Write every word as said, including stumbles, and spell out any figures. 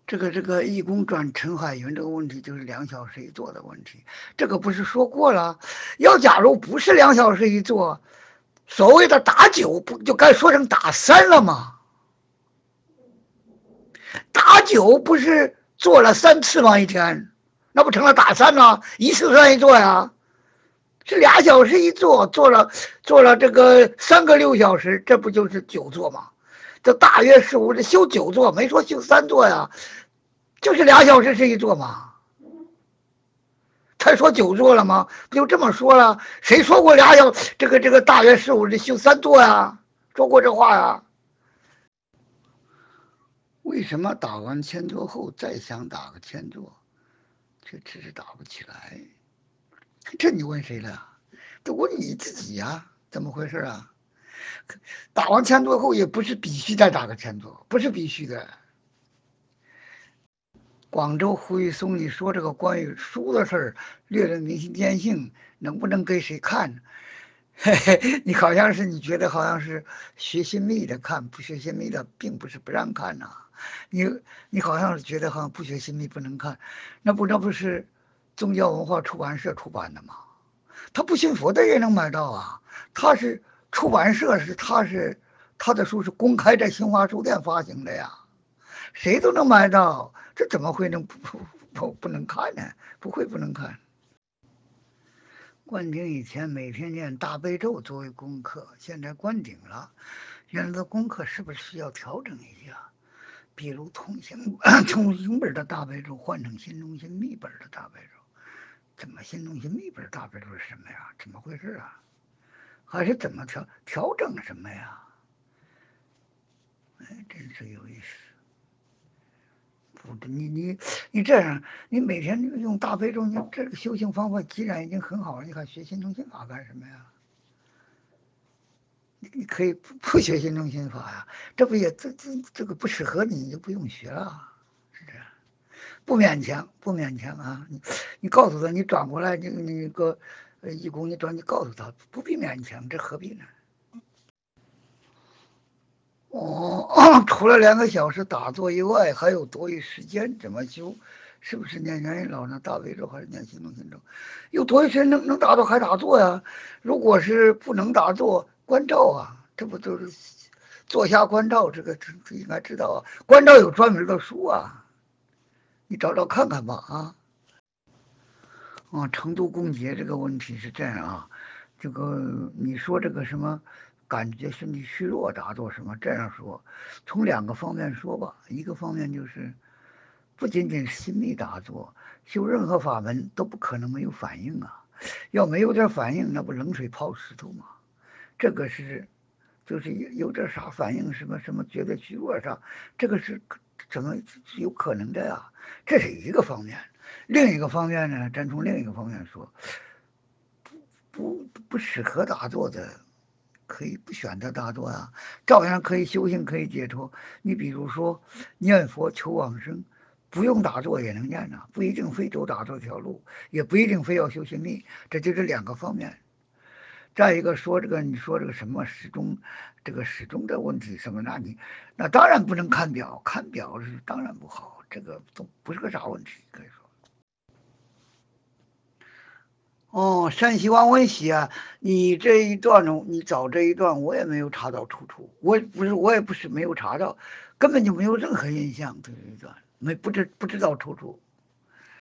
这个这个义工转陈海云这个问题就是两小时一坐的问题，这个不是说过了？要假如不是两小时一坐，所谓的打九不就该说成打三了吗？打九不是做了三次吗？一天，那不成了打三了？一次算一坐呀？是俩小时一坐，做了做了这个三个六小时，这不就是九坐吗？这大约是我这修九座，没说修三座呀，就是俩小时是一座嘛。他说九座了吗？不就这么说了？谁说过俩小这个这个大约是我这修三座呀？说过这话呀？为什么打完千座后再想打个千座，却迟迟打不起来？这你问谁了？得问你自己呀，怎么回事啊？打完千座后也不是必须再打个千座，不是必须的。广州胡一松，你说这个关于书的事儿，略略明星见性，能不能给谁看？嘿嘿，你好像是你觉得好像是学新密的看，不学新密的并不是不让看呐、啊。你你好像是觉得好像不学新密不能看，那不那不是宗教文化出版社出版的吗？他不信佛的也能买到啊。他是出版社是他是他的书是公开在新华书店发行的呀。谁都能买到，这怎么会能不不不不能看呢？不会不能看。关顶以前每天念大悲咒作为功课，现在关顶了，原来的功课是不是需要调整一下？比如通行通行本的大悲咒换成心中心密本的大悲咒，怎么心中心密本大悲咒是什么呀？怎么回事啊？还是怎么调调整什么呀？哎，真是有意思。不，你你你这样，你每天用大悲咒，你这个修行方法既然已经很好了，你还学心中心法干什么呀？你你可以不不学心中心法呀，这不也这这这个不适合你，你就不用学了，是这样。不勉强，不勉强啊！你你告诉他，你转过来，你你个义工，你转，你告诉他，不必勉强，这何必呢？哦，除了两个小时打坐以外，还有多余时间怎么修？是不是念元音老呢大悲咒还是念心中心咒？有多余时间能能打坐还打坐呀？如果是不能打坐，关照啊，这不都是坐下关照？这个这这应该知道啊。关照有专门的书啊，你找找看看吧啊。啊，成都共结这个问题是这样啊，这个你说这个什么，感觉身体虚弱打坐什么这样说，从两个方面说吧，一个方面就是不仅仅是心密打坐，修任何法门都不可能没有反应啊，要没有点反应，那不冷水泡石头吗？这个是就是有有点啥反应，什么什么觉得虚弱啥，这个是怎么是有可能的呀？这是一个方面。另一个方面呢，咱从另一个方面说，不不适合打坐的，可以不选择打坐啊，照样可以修行，可以解脱。你比如说念佛求往生，不用打坐也能念呐、不一定非走打坐这条路，也不一定非要修行密，这就是两个方面。再一个说这个，你说这个什么时钟，这个时钟的问题什么？那你那当然不能看表，看表是当然不好，这个都不是个啥问题，可以说。哦，山西王文喜啊，你这一段呢，你找这一段我也没有查到出处，我不是我也不是没有查到，根本就没有任何印象对这一段，没不知不知道出处。